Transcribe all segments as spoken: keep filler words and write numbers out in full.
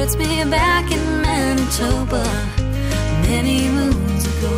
puts me back in Manitoba many moons ago.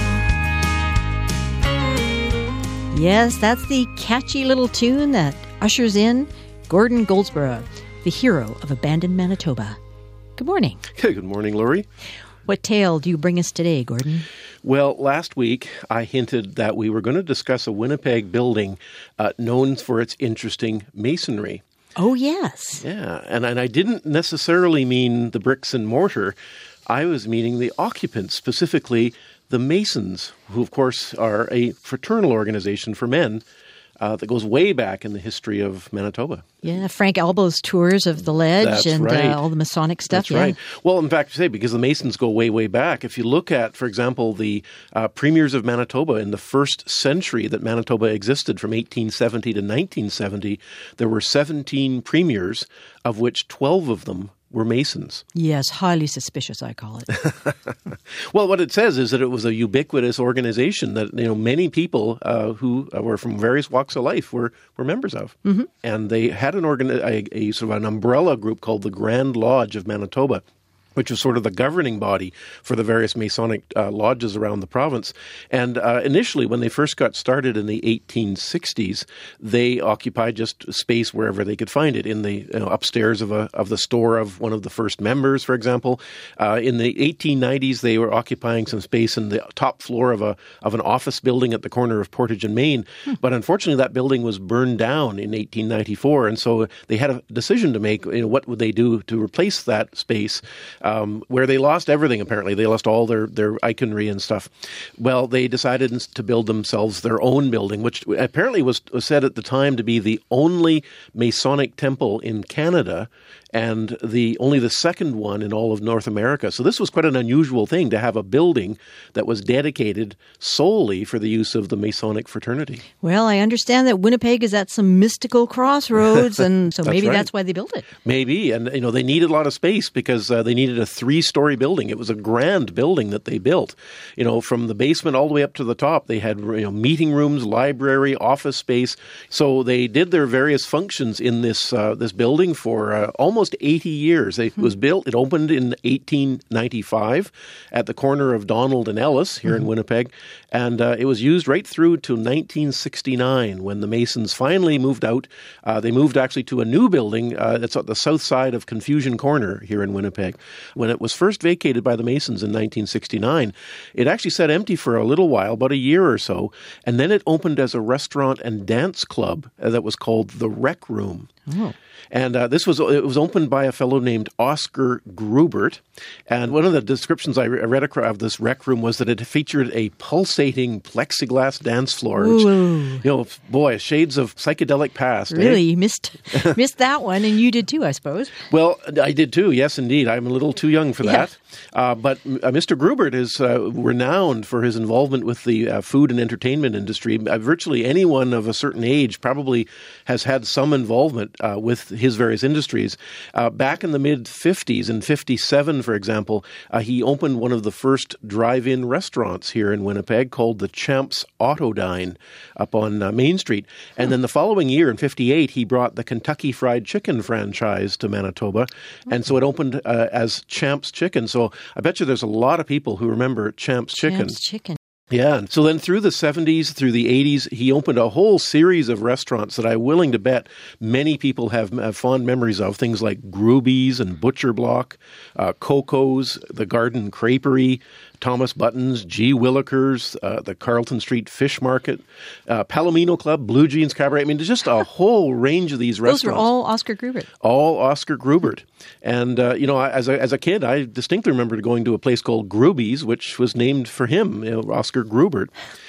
Yes, that's the catchy little tune that ushers in Gordon Goldsborough, the hero of abandoned Manitoba. Good morning. Hey, good morning, Laurie. What tale do you bring us today, Gordon? Well, last week I hinted that we were going to discuss a Winnipeg building uh, known for its interesting masonry. Oh, yes. Yeah, and, and I didn't necessarily mean the bricks and mortar. I was meaning the occupants, specifically the Masons, who, of course, are a fraternal organization for men uh, that goes way back in the history of Manitoba. Yeah, Frank Albo's tours of the Ledge That's and right. uh, all the Masonic stuff. That's yeah. right. Well, in fact, say because the Masons go way, way back. If you look at, for example, the uh, premiers of Manitoba in the first century that Manitoba existed from eighteen seventy to nineteen seventy, there were seventeen premiers, of which twelve of them were Masons. Yes, highly suspicious, I call it. Well, what it says is that it was a ubiquitous organization that, you know, many people uh, who were from various walks of life were, were members of. Mm-hmm. And they had an organ- a, a sort of an umbrella group called the Grand Lodge of Manitoba, which was sort of the governing body for the various Masonic uh, lodges around the province. And uh, initially, when they first got started in the eighteen sixties, they occupied just space wherever they could find it, in the you know, upstairs of a of the store of one of the first members, for example. Uh, in the eighteen nineties, they were occupying some space in the top floor of a of an office building at the corner of Portage and Main. Hmm. But unfortunately, that building was burned down in eighteen ninety-four, and so they had a decision to make. You know, what would they do to replace that space? Um, where they lost everything, apparently. They lost all their, their iconry and stuff. Well, they decided to build themselves their own building, which apparently was, was said at the time to be the only Masonic temple in Canada and the only the second one in all of North America. So this was quite an unusual thing to have a building that was dedicated solely for the use of the Masonic fraternity. Well, I understand that Winnipeg is at some mystical crossroads, and so that's maybe right. that's why they built it. Maybe, and you know they needed a lot of space because uh, they needed a three-story building. It was a grand building that they built. You know, from the basement all the way up to the top, they had you know meeting rooms, library, office space. So they did their various functions in this uh, this building for uh, almost eighty years. It was built. It opened in eighteen ninety-five at the corner of Donald and Ellis here mm-hmm. in Winnipeg, and uh, it was used right through to nineteen sixty-nine when the Masons finally moved out. Uh, they moved actually to a new building uh, that's at the south side of Confusion Corner here in Winnipeg. When it was first vacated by the Masons in nineteen sixty-nine, it actually sat empty for a little while, about a year or so, and then it opened as a restaurant and dance club uh, that was called the Rec Room. Oh. And uh, this was it was opened by a fellow named Oscar Grubert. And one of the descriptions I read of this rec room was that it featured a pulsating plexiglass dance floor. Which, you know, boy, shades of psychedelic past. Really, eh? you missed missed that one, and you did too, I suppose. Well, I did too. Yes, indeed. I'm a little too young for that. Yeah. Uh, but uh, Mister Grubert is uh, renowned for his involvement with the uh, food and entertainment industry. Uh, virtually anyone of a certain age probably has had some involvement uh, with his various industries. Uh, back in the mid-fifties, in fifty-seven, for example, uh, he opened one of the first drive-in restaurants here in Winnipeg called the Champs Autodine up on uh, Main Street. And then the following year, in fifty-eight, he brought the Kentucky Fried Chicken franchise to Manitoba. And so it opened uh, as Champs Chicken. So I bet you there's a lot of people who remember Champs Chicken. Champs Chicken. Yeah. So then through the seventies, through the eighties, he opened a whole series of restaurants that I'm willing to bet many people have, have fond memories of. Things like Grooby's and Butcher Block, uh, Coco's, the Garden Creperie, Thomas Button's, G. Willikers, uh, the Carlton Street Fish Market, uh, Palomino Club, Blue Jeans Cabaret. I mean, just a whole range of these restaurants. Those were all Oscar Grubert. All Oscar Grubert. And, uh, you know, as a, as a kid, I distinctly remember going to a place called Grooby's, which was named for him, you know, Oscar Grubert.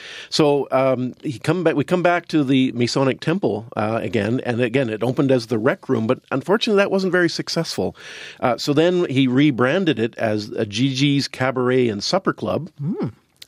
So um, he come back, we come back to the Masonic Temple uh, again, and again, it opened as the Rec Room, but unfortunately that wasn't very successful. Uh, so then he rebranded it as a Gigi's Cabaret and Supper Club. Mm.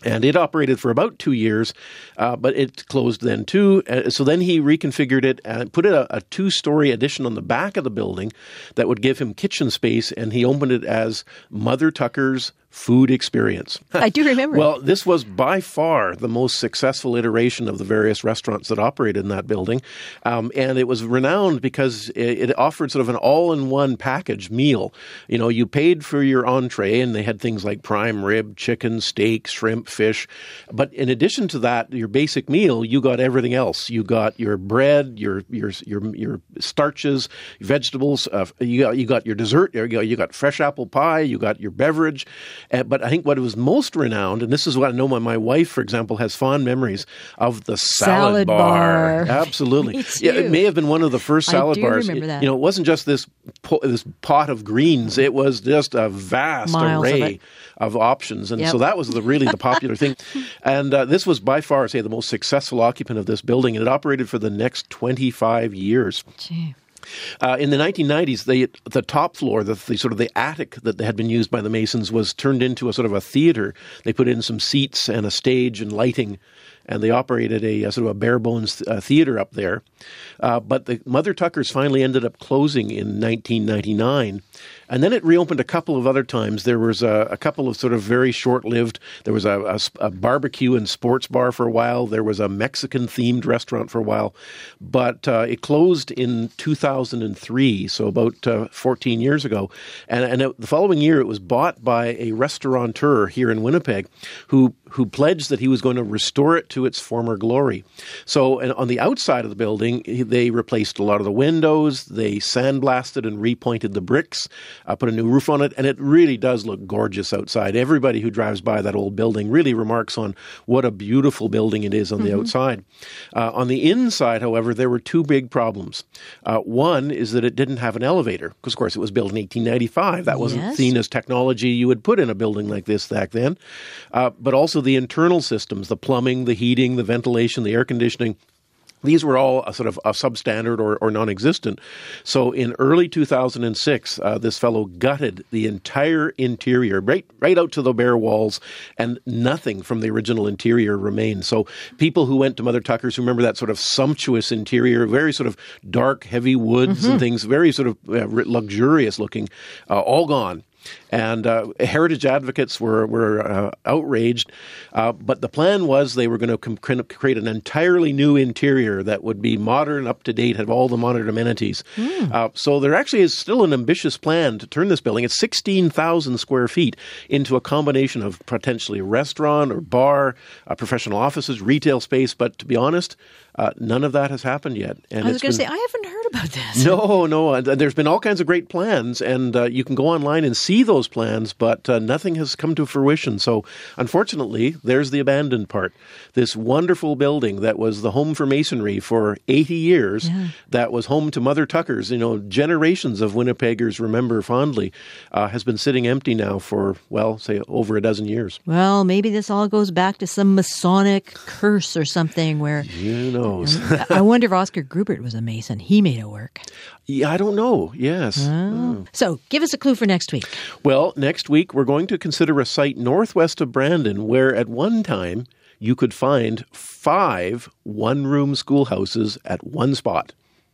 And it operated for about two years, uh, but it closed then too. Uh, so then he reconfigured it and put it a, a two-story addition on the back of the building that would give him kitchen space, and he opened it as Mother Tucker's Food Experience. I do remember. Well, this was by far the most successful iteration of the various restaurants that operated in that building. Um, and it was renowned because it, it offered sort of an all-in-one package meal. You know, you paid for your entree, and they had things like prime rib, chicken, steak, shrimp, fish. But in addition to that, your basic meal, you got everything else. You got your bread, your your your, your starches, vegetables. Uh, you got you got your dessert. You got, you got fresh apple pie. You got your beverage. Uh, but I think what was most renowned, and this is what I know my, my wife, for example, has fond memories of the salad, salad bar. bar. Absolutely. Me too. Yeah, it may have been one of the first salad I do bars. remember that. You know, it wasn't just this po- this pot of greens. It was just a vast Miles array of, of options. And Yep. so that was the really the popular thing. And uh, this was by far, say, the most successful occupant of this building. And it operated for the next twenty-five years. Gee. Uh, in the nineteen nineties, they, the top floor, the, the sort of the attic that had been used by the Masons, was turned into a sort of a theater. They put in some seats and a stage and lighting, and they operated a, a sort of a bare bones uh, theater up there. Uh, but the Mother Tuckers finally ended up closing in nineteen ninety-nine. And then it reopened a couple of other times. There was a, a couple of sort of very short-lived. There was a, a, a barbecue and sports bar for a while. There was a Mexican-themed restaurant for a while. But uh, it closed in two thousand three, so about uh, fourteen years ago. And, and it, the following year, it was bought by a restaurateur here in Winnipeg who who pledged that he was going to restore it to its former glory. So and on the outside of the building, they replaced a lot of the windows. They sandblasted and repointed the bricks. Uh, put a new roof on it, and it really does look gorgeous outside. Everybody who drives by that old building really remarks on what a beautiful building it is on mm-hmm. the outside. Uh, on the inside, however, there were two big problems. Uh, one is that it didn't have an elevator, because, of course, it was built in eighteen ninety-five. That wasn't yes. seen as technology you would put in a building like this back then. Uh, but also the internal systems, the plumbing, the heating, the ventilation, the air conditioning. These were all a sort of a substandard or, or non-existent. So in early two thousand six, uh, this fellow gutted the entire interior, right, right out to the bare walls, and nothing from the original interior remained. So people who went to Mother Tucker's, who remember that sort of sumptuous interior, very sort of dark, heavy woods mm-hmm. and things, very sort of uh, luxurious looking, uh, all gone. And uh, heritage advocates were were uh, outraged, uh, but the plan was they were going to com- create an entirely new interior that would be modern, up to date, have all the modern amenities. Mm. Uh, so there actually is still an ambitious plan to turn this building. It's sixteen thousand square feet into a combination of potentially a restaurant or bar, uh, professional offices, retail space. But to be honest, uh, none of that has happened yet. And I was going to been... say, I haven't heard about this. No, no. And there's been all kinds of great plans, and uh, you can go online and see those plans, but uh, nothing has come to fruition. So unfortunately, there's the abandoned part. This wonderful building that was the home for masonry for eighty years, yeah. that was home to Mother Tucker's, you know, generations of Winnipeggers remember fondly, uh, has been sitting empty now for, well, say over a dozen years. Well, maybe this all goes back to some Masonic curse or something where... Who knows? I wonder if Oscar Grubert was a Mason. He made it work. Yeah, I don't know. Yes. Oh. Oh. So give us a clue for next week. Well, next week we're going to consider a site northwest of Brandon where at one time you could find five one-room schoolhouses at one spot.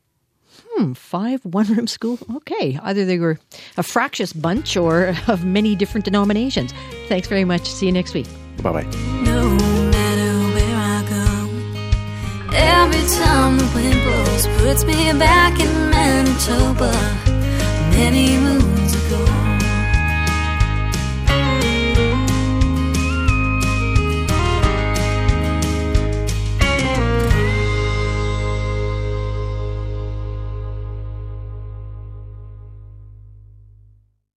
Hmm, five one-room school? Okay. Either they were a fractious bunch or of many different denominations. Thanks very much. See you next week. Bye-bye. No matter where I go, every time the wind blows puts me back in Manitoba. Many moons